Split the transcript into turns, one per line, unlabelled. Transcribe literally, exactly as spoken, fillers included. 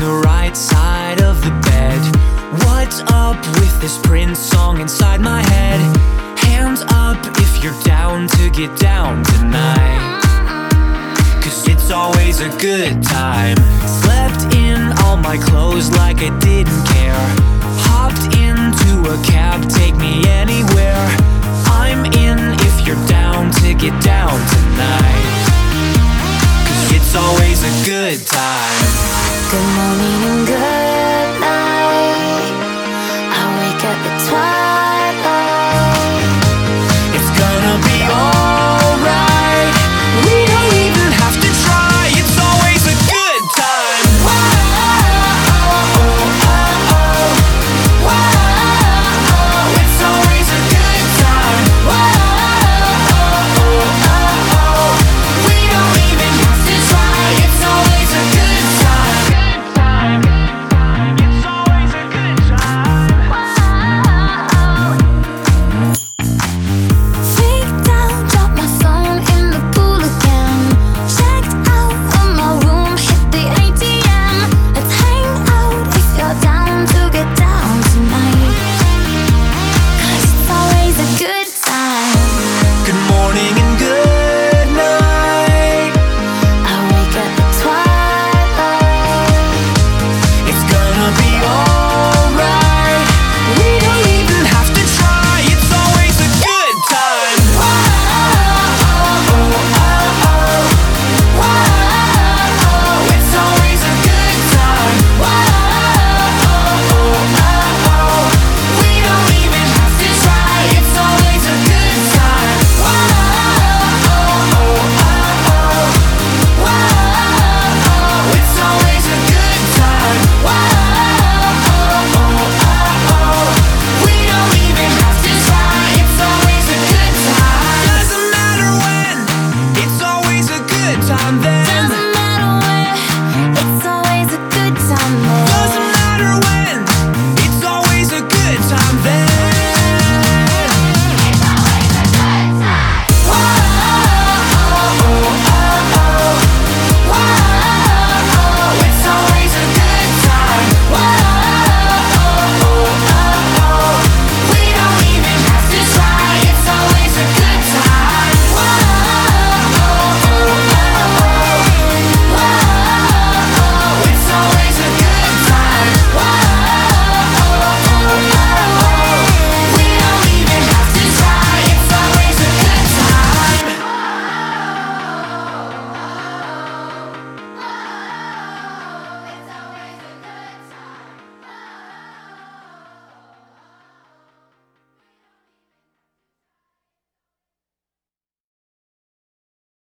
the right side of the bed. What's up with this Prince song inside my head? Hands up if you're down to get down tonight, 'cause it's always a good time. Slept in all my clothes like I didn't care. Hopped into a cab, take me anywhere. I'm in if you're down to get down tonight, 'cause it's always a good time.
Good morning